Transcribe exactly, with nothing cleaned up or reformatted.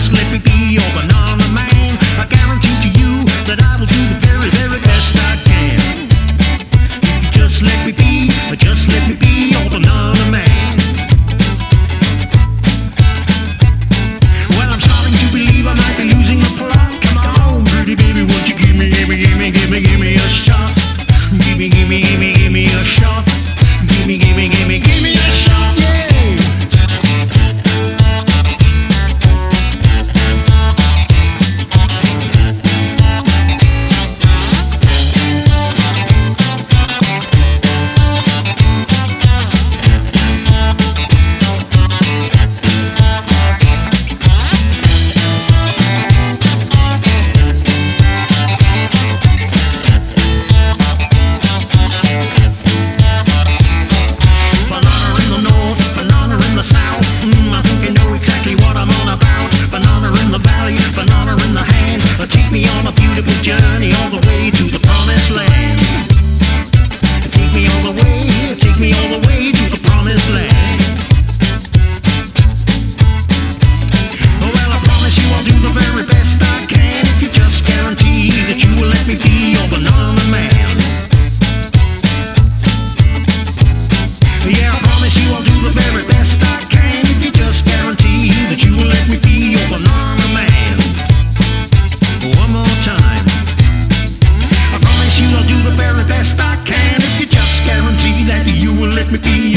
just let me be your banana man. I guarantee to you that I will do the very, very best I can. If you just let me be, just let me be your banana man. Well, I'm starting to believe I might be losing the plot. Come on, pretty baby, won't you give me, give me, give me, give me, give me a shot? Give me, give me, give me, give me a shot. Give me, give me, give me, give me a shot, yeah. Take me on a beautiful journey all the way to the promised land. Take me all the way, take me all the way to the promised land. Oh, well, I promise you I'll do the very best I can if you just guarantee that you will let me be your banana man. Yeah, I promise you I'll do the very best I can if you just guarantee that you will let me be your banana man. One more time. I promise you I'll do the very best I can if you just guarantee that you will let me be